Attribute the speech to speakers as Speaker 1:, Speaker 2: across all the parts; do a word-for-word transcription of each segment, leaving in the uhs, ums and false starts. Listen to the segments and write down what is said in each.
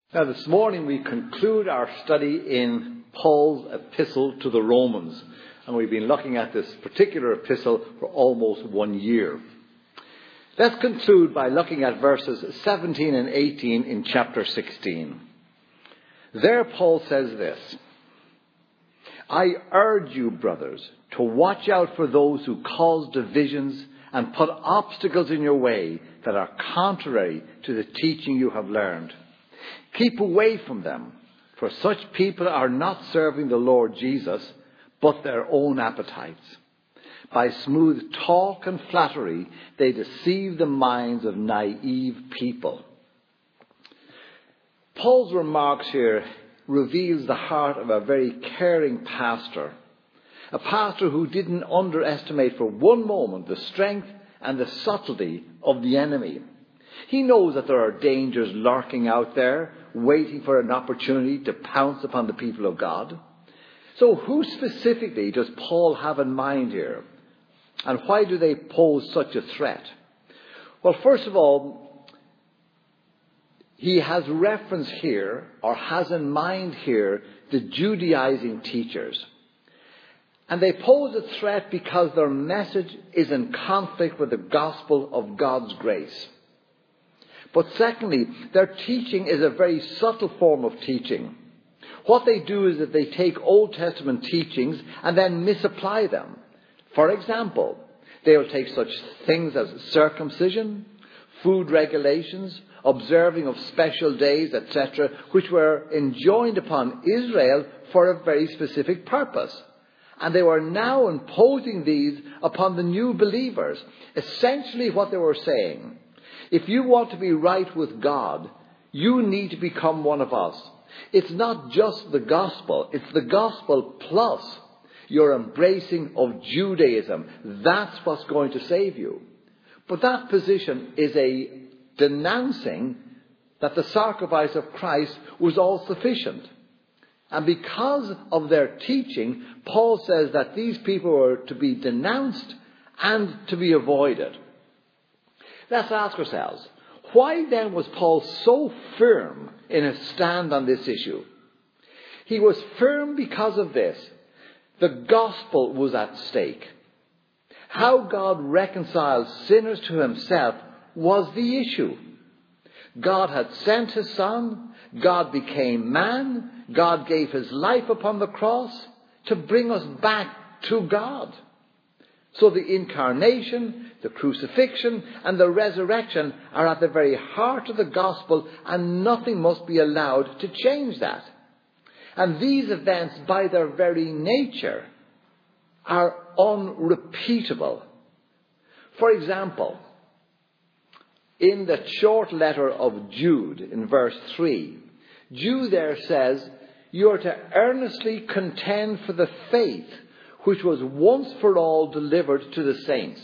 Speaker 1: Now, this morning we conclude our study in Paul's epistle to the Romans, and we've been looking at this particular epistle for almost one year. Let's conclude by looking at verses seventeen and eighteen in chapter sixteen. There Paul says this: I urge you, brothers, to watch out for those who cause divisions and put obstacles in your way that are contrary to the teaching you have learned. Keep away from them, for such people are not serving the Lord Jesus, but their own appetites. By smooth talk and flattery, they deceive the minds of naive people. Paul's remarks here reveals the heart of a very caring pastor, a pastor who didn't underestimate for one moment the strength and the subtlety of the enemy. He knows that there are dangers lurking out there, waiting for an opportunity to pounce upon the people of God. So who specifically does Paul have in mind here? And why do they pose such a threat? Well, first of all, he has reference here, or has in mind here, the Judaizing teachers. And they pose a threat because their message is in conflict with the gospel of God's grace. But secondly, their teaching is a very subtle form of teaching. What they do is that they take Old Testament teachings and then misapply them. For example, they will take such things as circumcision, food regulations, observing of special days, et cetera, which were enjoined upon Israel for a very specific purpose. And they were now imposing these upon the new believers. Essentially what they were saying: if you want to be right with God, you need to become one of us. It's not just the gospel. It's the gospel plus your embracing of Judaism. That's what's going to save you. But that position is a denouncing that the sacrifice of Christ was all sufficient. And because of their teaching, Paul says that these people were to be denounced and to be avoided. Let's ask ourselves, why then was Paul so firm in his stand on this issue? He was firm because of this. The gospel was at stake. How God reconciles sinners to himself was the issue. God had sent his Son. God became man. God gave his life upon the cross to bring us back to God. So the incarnation, the crucifixion, and the resurrection are at the very heart of the gospel, and nothing must be allowed to change that. And these events, by their very nature, are unrepeatable. For example, in the short letter of Jude, in verse three, Jude there says, you are to earnestly contend for the faith which was once for all delivered to the saints.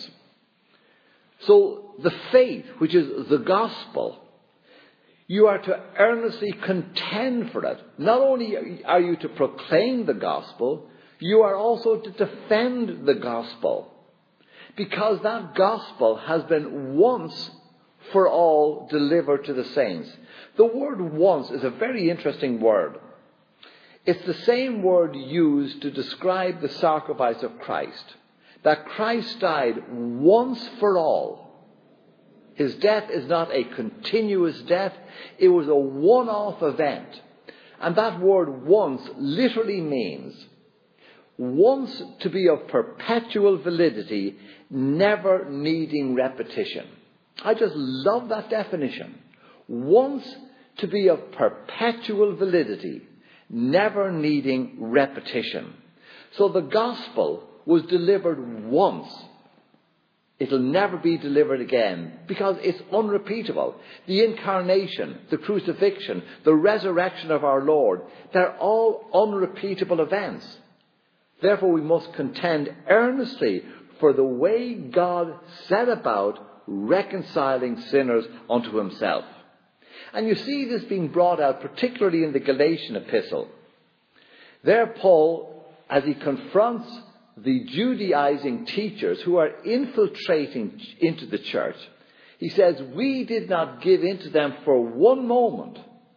Speaker 1: So the faith, which is the gospel, you are to earnestly contend for it. Not only are you to proclaim the gospel, you are also to defend the gospel. Because that gospel has been once for all delivered to the saints. The word once is a very interesting word. It's the same word used to describe the sacrifice of Christ. That Christ died once for all. His death is not a continuous death. It was a one-off event. And that word once literally means once to be of perpetual validity, never needing repetition. I just love that definition. Once to be of perpetual validity, never needing repetition. So the gospel was delivered once. It'll never be delivered again because it's unrepeatable. The incarnation, the crucifixion, the resurrection of our Lord, they're all unrepeatable events. Therefore, we must contend earnestly for the way God set about reconciling sinners unto himself. And you see this being brought out particularly in the Galatian epistle. There Paul, as he confronts the Judaizing teachers who are infiltrating into the church, he says, we did not give in to them for one moment,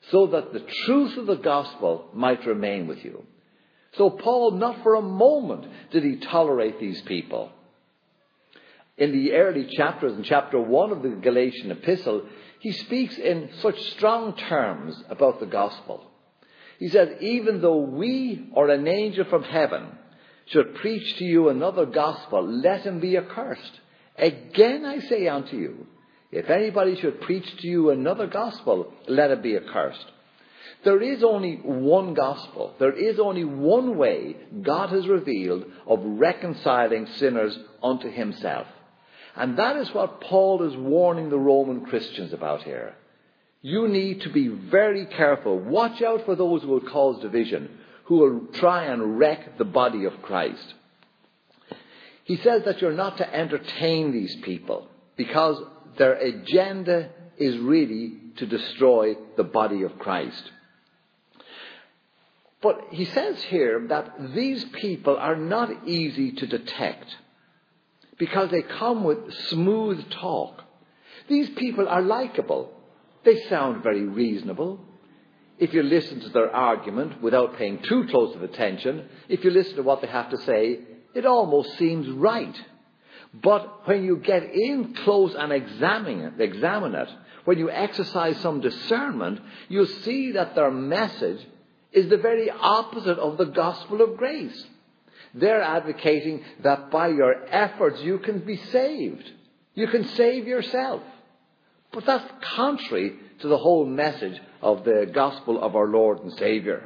Speaker 1: so that the truth of the gospel might remain with you. So Paul, not for a moment did he tolerate these people. In the early chapters, in chapter one of the Galatian epistle, he speaks in such strong terms about the gospel. He says, even though we or an angel from heaven should preach to you another gospel, let him be accursed. Again I say unto you, if anybody should preach to you another gospel, let it be accursed. There is only one gospel. There is only one way God has revealed of reconciling sinners unto himself. And that is what Paul is warning the Roman Christians about here. You need to be very careful. Watch out for those who will cause division, who will try and wreck the body of Christ. He says that you're not to entertain these people because their agenda is really to destroy the body of Christ. But he says here that these people are not easy to detect because they come with smooth talk. These people are likable. They sound very reasonable. If you listen to their argument without paying too close of attention, if you listen to what they have to say, it almost seems right. But when you get in close and examine it, examine it, when you exercise some discernment, you'll see that their message is the very opposite of the gospel of grace. They're advocating that by your efforts you can be saved. You can save yourself. But that's contrary to the whole message of the gospel of our Lord and Saviour.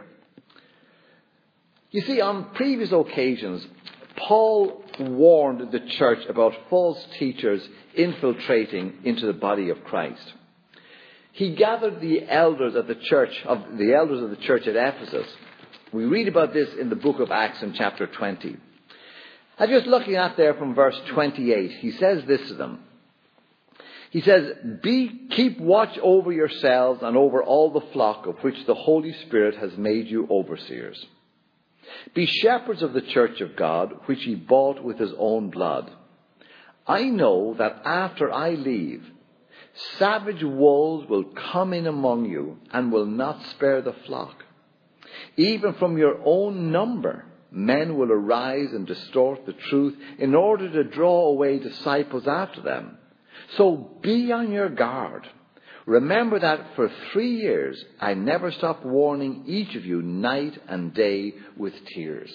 Speaker 1: You see, on previous occasions, Paul warned the church about false teachers infiltrating into the body of Christ. He gathered the elders of the church of the elders of the church at Ephesus. We read about this in the book of Acts in chapter twenty. And just looking at there from verse twenty-eight, he says this to them. He says, Be, keep watch over yourselves and over all the flock of which the Holy Spirit has made you overseers. Be shepherds of the church of God, which he bought with his own blood. I know that after I leave, savage wolves will come in among you and will not spare the flock. Even from your own number, men will arise and distort the truth in order to draw away disciples after them. So be on your guard. Remember that for three years I never stopped warning each of you night and day with tears.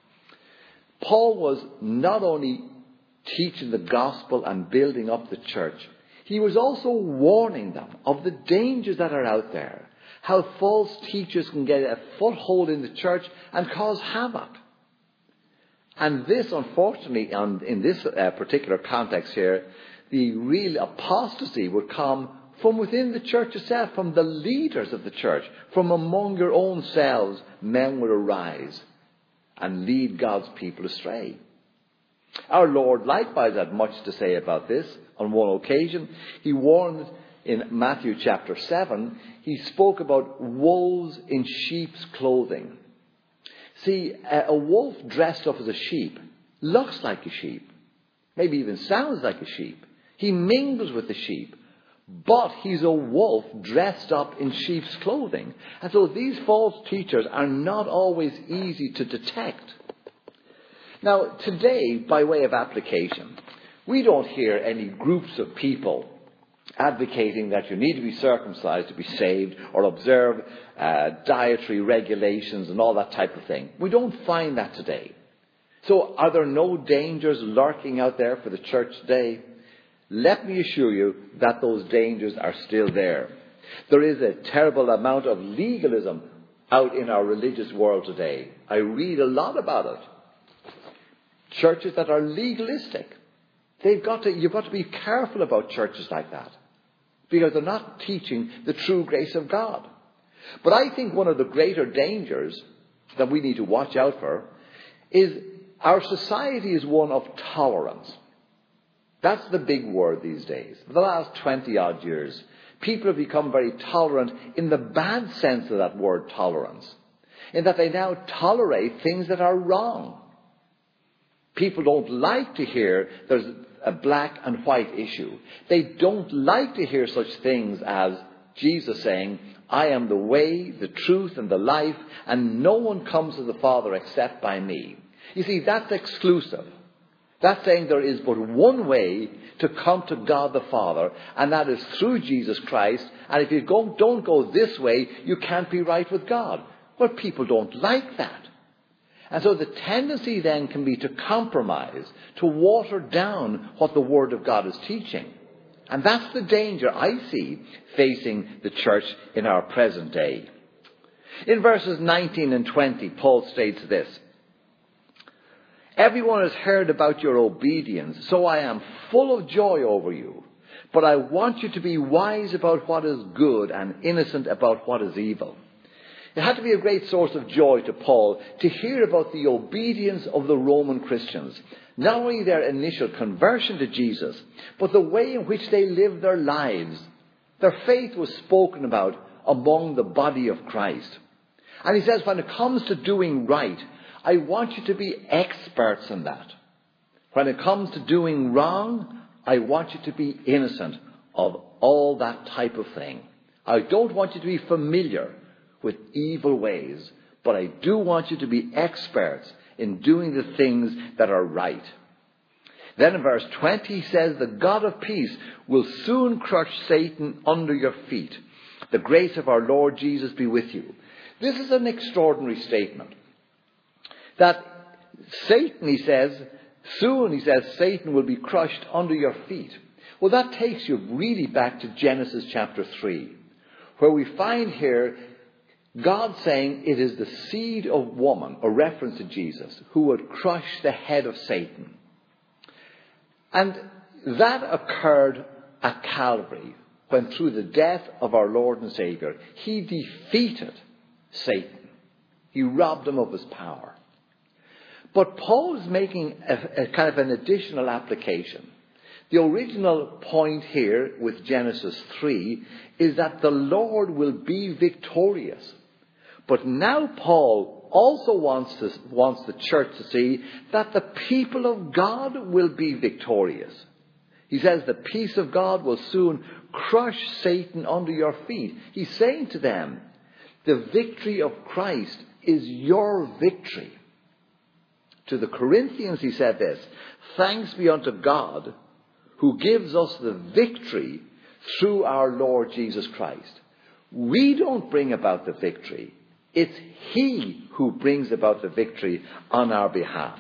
Speaker 1: Paul was not only teaching the gospel and building up the church, he was also warning them of the dangers that are out there, how false teachers can get a foothold in the church and cause havoc. And this, unfortunately, in this particular context here, the real apostasy would come from within the church itself, from the leaders of the church. From among your own selves, men will arise and lead God's people astray. Our Lord likewise had much to say about this. On one occasion, he warned in Matthew chapter seven, he spoke about wolves in sheep's clothing. See, a wolf dressed up as a sheep looks like a sheep, maybe even sounds like a sheep. He mingles with the sheep, but he's a wolf dressed up in sheep's clothing. And so these false teachers are not always easy to detect. Now, today, by way of application, we don't hear any groups of people advocating that you need to be circumcised to be saved or observe uh, dietary regulations and all that type of thing. We don't find that today. So are there no dangers lurking out there for the church today? Let me assure you that those dangers are still there. There is a terrible amount of legalism out in our religious world today. I read a lot about it. Churches that are legalistic. They've got to, you've got to be careful about churches like that, because they're not teaching the true grace of God. But I think one of the greater dangers that we need to watch out for is our society is one of tolerance. That's the big word these days. For the last twenty odd years, people have become very tolerant in the bad sense of that word tolerance, in that they now tolerate things that are wrong. People don't like to hear there's a black and white issue. They don't like to hear such things as Jesus saying, I am the way, the truth, and the life, and no one comes to the Father except by me. You see, that's exclusive. That's saying there is but one way to come to God the Father, and that is through Jesus Christ. And if you go, don't go this way, you can't be right with God. Well, people don't like that. And so the tendency then can be to compromise, to water down what the Word of God is teaching. And that's the danger I see facing the church in our present day. In verses nineteen and twenty, Paul states this. Everyone has heard about your obedience, so I am full of joy over you. But I want you to be wise about what is good and innocent about what is evil. It had to be a great source of joy to Paul to hear about the obedience of the Roman Christians. Not only their initial conversion to Jesus, but the way in which they lived their lives. Their faith was spoken about among the body of Christ. And he says, when it comes to doing right, I want you to be experts in that. When it comes to doing wrong, I want you to be innocent of all that type of thing. I don't want you to be familiar with evil ways, but I do want you to be experts in doing the things that are right. Then in verse twenty he says, the God of peace will soon crush Satan under your feet. The grace of our Lord Jesus be with you. This is an extraordinary statement. That Satan, he says, soon, he says, Satan will be crushed under your feet. Well, that takes you really back to Genesis chapter three, where we find here God saying it is the seed of woman, a reference to Jesus, who would crush the head of Satan. And that occurred at Calvary, when through the death of our Lord and Saviour, he defeated Satan. He robbed him of his power. But Paul is making a, a kind of an additional application. The original point here with Genesis three is that the Lord will be victorious. But now Paul also wants, to, wants the church to see that the people of God will be victorious. He says the peace of God will soon crush Satan under your feet. He's saying to them, the victory of Christ is your victory. To the Corinthians he said this, thanks be unto God who gives us the victory through our Lord Jesus Christ. We don't bring about the victory. It's he who brings about the victory on our behalf.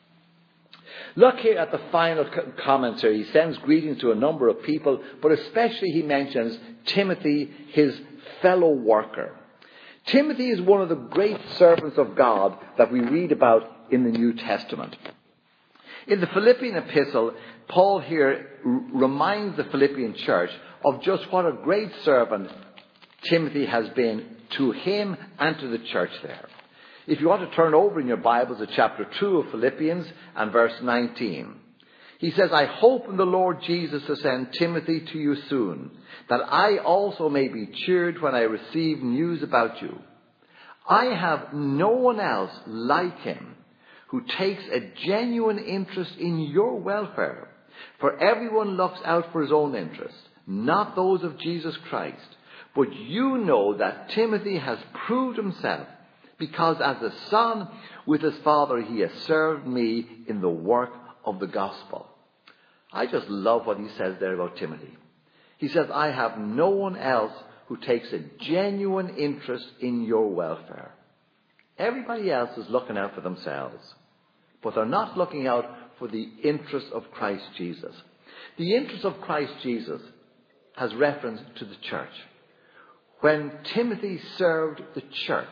Speaker 1: Look here at the final commentary. He sends greetings to a number of people, but especially he mentions Timothy, his fellow worker. Timothy is one of the great servants of God that we read about in the New Testament. In the Philippian epistle, Paul here reminds the Philippian church of just what a great servant Timothy has been to him and to the church there. If you want to turn over in your Bibles to chapter two of Philippians and verse nineteen. He says, I hope in the Lord Jesus to send Timothy to you soon, that I also may be cheered when I receive news about you. I have no one else like him who takes a genuine interest in your welfare. For everyone looks out for his own interests, not those of Jesus Christ. But you know that Timothy has proved himself, because as a son with his father he has served me in the work of the gospel. I just love what he says there about Timothy. He says, I have no one else who takes a genuine interest in your welfare. Everybody else is looking out for themselves, but they're not looking out for the interest of Christ Jesus. The interest of Christ Jesus has reference to the church. When Timothy served the church,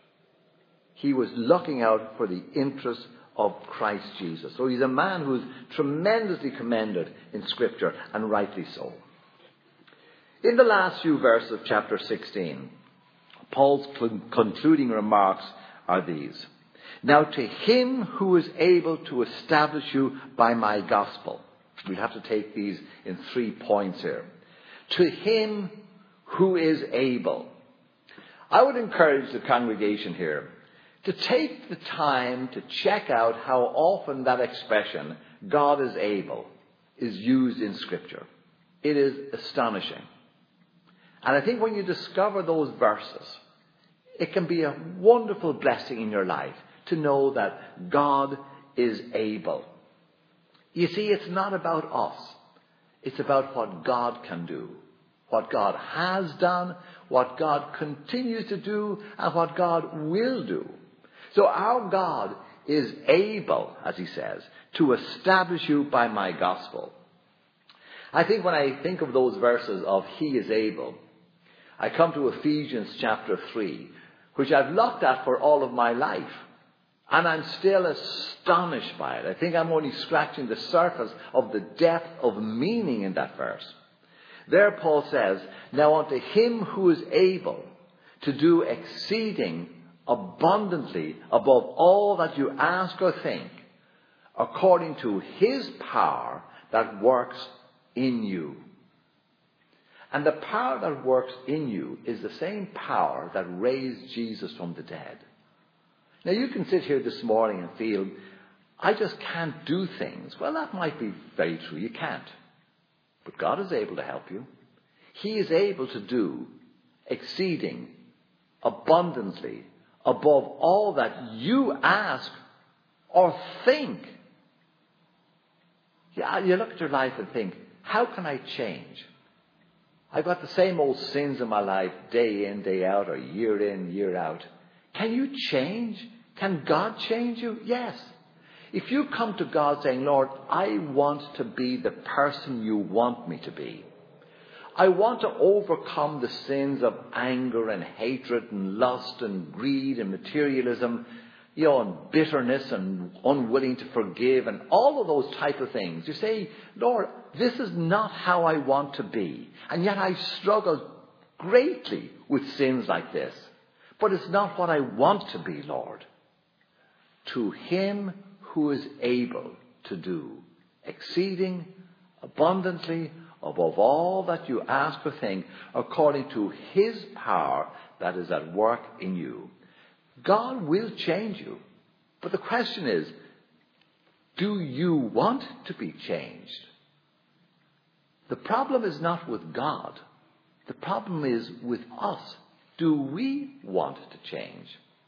Speaker 1: he was looking out for the interests of Christ Jesus. So he's a man who's tremendously commended in Scripture, and rightly so. In the last few verses of chapter sixteen, Paul's concluding remarks are these. Now to him who is able to establish you by my gospel. We have to take these in three points here. To him who is able. I would encourage the congregation here to take the time to check out how often that expression, God is able, is used in Scripture. It is astonishing. And I think when you discover those verses, it can be a wonderful blessing in your life to know that God is able. You see, it's not about us. It's about what God can do, what God has done, what God continues to do, and what God will do. So our God is able, as he says, to establish you by my gospel. I think when I think of those verses of he is able, I come to Ephesians chapter three, which I've looked at for all of my life. And I'm still astonished by it. I think I'm only scratching the surface of the depth of meaning in that verse. There Paul says, now unto him who is able to do exceeding abundantly above all that you ask or think, according to his power that works in you. And the power that works in you is the same power that raised Jesus from the dead. Now you can sit here this morning and feel, I just can't do things. Well, that might be very true. You can't. But God is able to help you. He is able to do exceeding abundantly above all that you ask or think. Yeah, you look at your life and think, how can I change? I've got the same old sins in my life day in, day out, or year in, year out. Can you change? Can God change you? Yes. If you come to God saying, Lord, I want to be the person you want me to be. I want to overcome the sins of anger and hatred and lust and greed and materialism, you know, and bitterness and unwilling to forgive and all of those type of things. You say, Lord, this is not how I want to be. And yet I struggle greatly with sins like this. But it's not what I want to be, Lord. To him who is able to do exceeding abundantly above all that you ask or think, according to his power that is at work in you. God will change you. But the question is, do you want to be changed? The problem is not with God. The problem is with us. Do we want to change?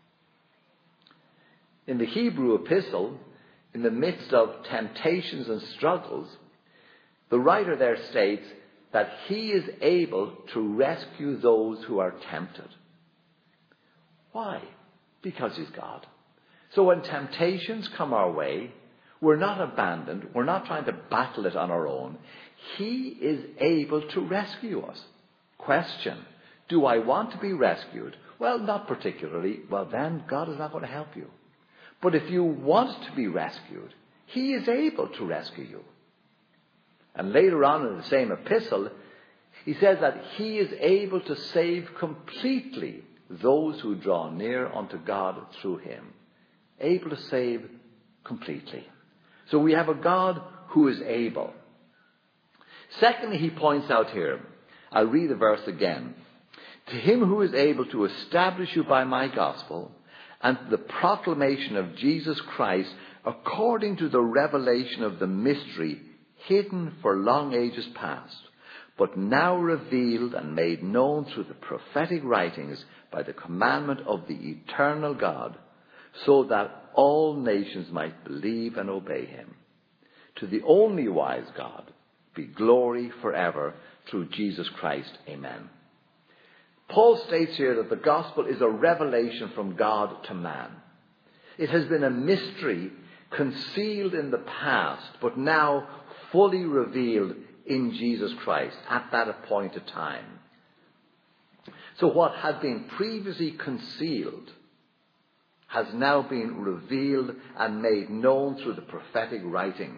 Speaker 1: In the Hebrew epistle, in the midst of temptations and struggles, the writer there states that he is able to rescue those who are tempted. Why? Because he's God. So when temptations come our way, we're not abandoned. We're not trying to battle it on our own. He is able to rescue us. Question: do I want to be rescued? Well, not particularly. Well, then God is not going to help you. But if you want to be rescued, he is able to rescue you. And later on in the same epistle, he says that he is able to save completely those who draw near unto God through him. Able to save completely. So we have a God who is able. Secondly, he points out here, I'll read the verse again. To him who is able to establish you by my gospel and the proclamation of Jesus Christ according to the revelation of the mystery hidden for long ages past, but now revealed and made known through the prophetic writings by the commandment of the eternal God, so that all nations might believe and obey him. To the only wise God be glory forever through Jesus Christ. Amen. Paul states here that the gospel is a revelation from God to man. It has been a mystery concealed in the past, but now fully revealed in Jesus Christ at that appointed time. So what had been previously concealed has now been revealed and made known through the prophetic writings.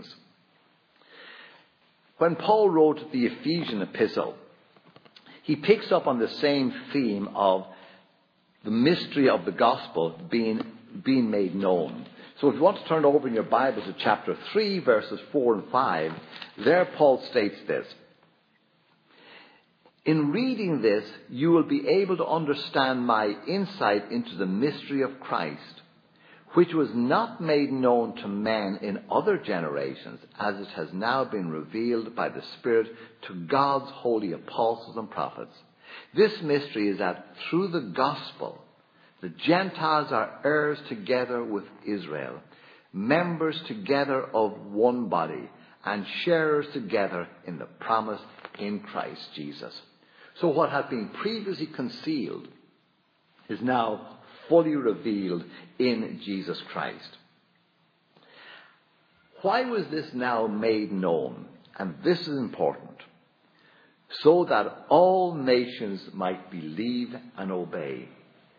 Speaker 1: When Paul wrote the Ephesian epistle, he picks up on the same theme of the mystery of the gospel being, being made known. So if you want to turn over in your Bible to chapter three, verses four and five, there Paul states this. In reading this, you will be able to understand my insight into the mystery of Christ, which was not made known to men in other generations, as it has now been revealed by the Spirit to God's holy apostles and prophets. This mystery is that through the gospel, the Gentiles are heirs together with Israel, members together of one body, and sharers together in the promise in Christ Jesus. So what had been previously concealed is now fully revealed in Jesus Christ. Why was this now made known? And this is important. So that all nations might believe and obey.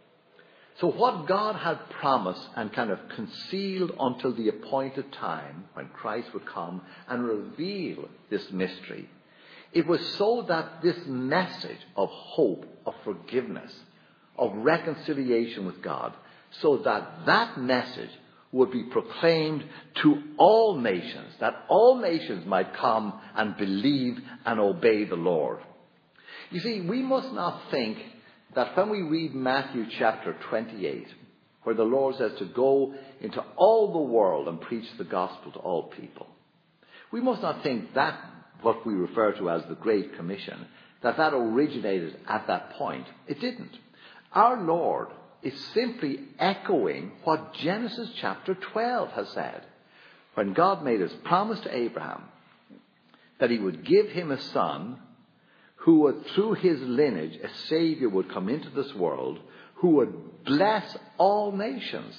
Speaker 1: So what God had promised and kind of concealed until the appointed time when Christ would come and reveal this mystery, it was so that this message of hope, of forgiveness, of reconciliation with God, so that that message would be proclaimed to all nations, that all nations might come and believe and obey the Lord. You see, we must not think that when we read Matthew chapter twenty-eight, where the Lord says to go into all the world and preach the gospel to all people, we must not think that what we refer to as the Great Commission, that that originated at that point. It didn't. Our Lord is simply echoing what Genesis chapter twelve has said. When God made his promise to Abraham that he would give him a son who would, through his lineage, a Savior would come into this world who would bless all nations.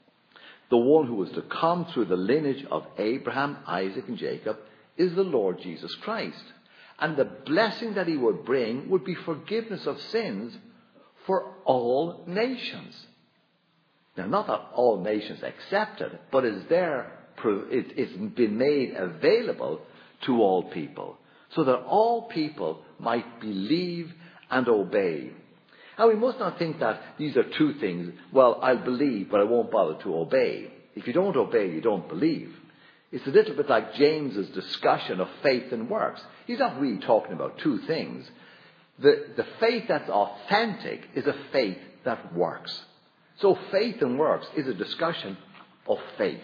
Speaker 1: The one who was to come through the lineage of Abraham, Isaac, and Jacob is the Lord Jesus Christ. And the blessing that he would bring would be forgiveness of sins for all nations. Now, not that all nations accept it, but it's there, it's been made available to all people, so that all people might believe and obey. And we must not think that these are two things. Well, I'll believe, but I won't bother to obey. If you don't obey, you don't believe. It's a little bit like James's discussion of faith and works. He's not really talking about two things. The, the faith that's authentic is a faith that works. So faith and works is a discussion of faith.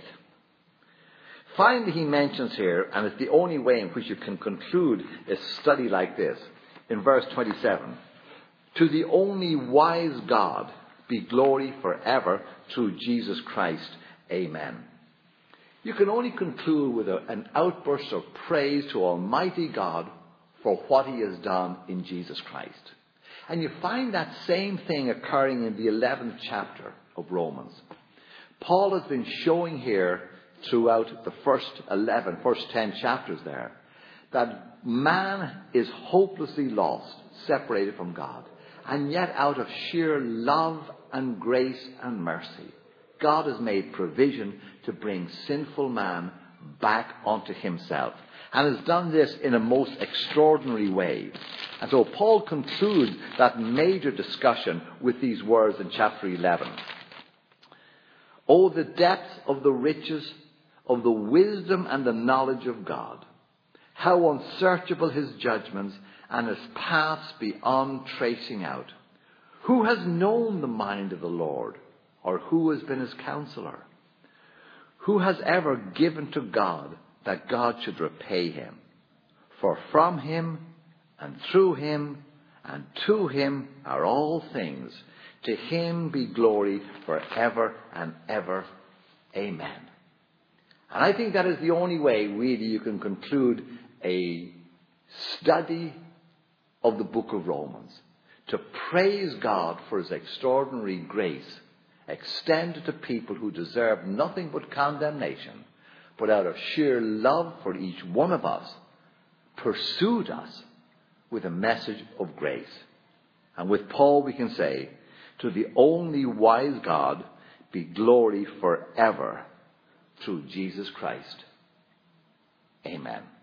Speaker 1: Finally, he mentions here, and it's the only way in which you can conclude a study like this, in verse twenty-seven, to the only wise God be glory forever through Jesus Christ. Amen. You can only conclude with a, an outburst of praise to Almighty God for what he has done in Jesus Christ. And you find that same thing occurring in the eleventh chapter of Romans. Paul has been showing here throughout the first eleven, first ten chapters there, that man is hopelessly lost, separated from God. And yet out of sheer love and grace and mercy, God has made provision to bring sinful man back onto himself. And has done this in a most extraordinary way. And so Paul concludes that major discussion with these words in chapter eleven. Oh, the depth of the riches of the wisdom and the knowledge of God. How unsearchable his judgments and his paths beyond tracing out. Who has known the mind of the Lord, or who has been his counselor? Who has ever given to God that God should repay him? For from him and through him and to him are all things. To him be glory forever and ever. Amen. And I think that is the only way, really, you can conclude a study of the book of Romans. To praise God for his extraordinary grace extended to people who deserve nothing but condemnation, but out of sheer love for each one of us, pursued us with a message of grace. And with Paul we can say, to the only wise God be glory forever through Jesus Christ. Amen.